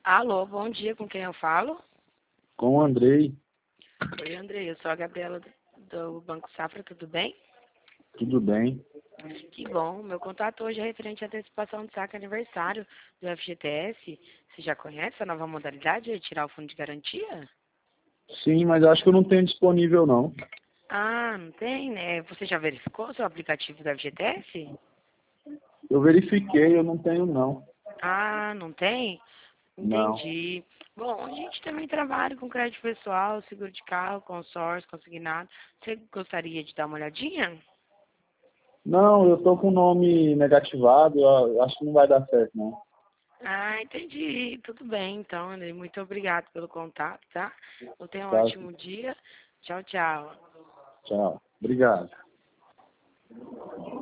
Alô, bom dia, com quem eu falo? Com o Andrei, Oi, Andrei, eu sou a Gabriela do Banco Safra, tudo bem? tudo bem? Que bom, meu contato hoje é referente à antecipação de saque aniversário do FGTS. Você já conhece a nova modalidade de retirar o fundo de garantia? Sim, mas acho que eu não tenho disponível não. Ah, não tem, né? Você já verificou o seu aplicativo do FGTS? Eu verifiquei, eu não tenho não. Ah, não tem? Não. Entendi. Bom, a gente também trabalha com crédito pessoal, seguro de carro, consórcio, consignado. Você gostaria de dar uma olhadinha? Não, eu tô com o nome negativado, eu acho que não vai dar certo não. Ah, entendi. Tudo bem, então, André. Muito obrigado pelo contato, tá? Eu tenha um Tá? ótimo dia. Tchau, tchau. Tchau. Obrigado.